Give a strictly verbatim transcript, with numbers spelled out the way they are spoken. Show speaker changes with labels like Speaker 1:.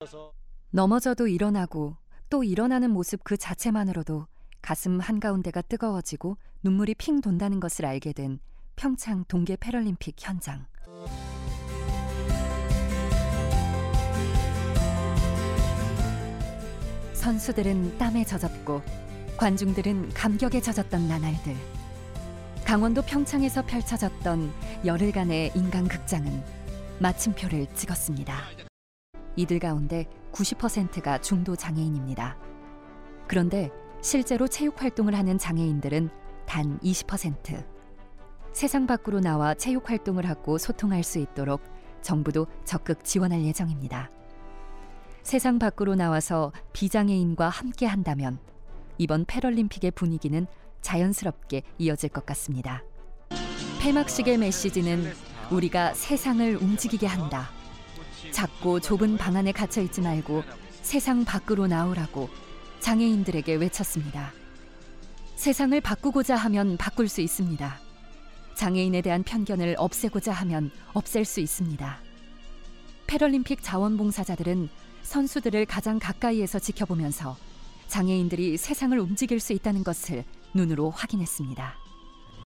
Speaker 1: 넘어져도 일어나고 또 일어나는 모습 그 자체만으로도 가슴 한가운데가 뜨거워지고 눈물이 핑 돈다는 것을 알게 된 평창 동계 패럴림픽 현장. 선수들은 땀에 젖었고 관중들은 감격에 젖었던 나날들. 강원도 평창에서 펼쳐졌던 열흘간의 인간극장은 마침표를 찍었습니다. 이들 가운데 구십 퍼센트가 중도 장애인입니다. 그런데 실제로 체육 활동을 하는 장애인들은 단 이십 퍼센트. 세상 밖으로 나와 체육 활동을 하고 소통할 수 있도록 정부도 적극 지원할 예정입니다. 세상 밖으로 나와서 비장애인과 함께 한다면 이번 패럴림픽의 분위기는 자연스럽게 이어질 것 같습니다. 폐막식의 메시지는 우리가 세상을 움직이게 한다. 작고 좁은 방 안에 갇혀 있지 말고 세상 밖으로 나오라고 장애인들에게 외쳤습니다. 세상을 바꾸고자 하면 바꿀 수 있습니다. 장애인에 대한 편견을 없애고자 하면 없앨 수 있습니다. 패럴림픽 자원봉사자들은 선수들을 가장 가까이에서 지켜보면서 장애인들이 세상을 움직일 수 있다는 것을 눈으로 확인했습니다.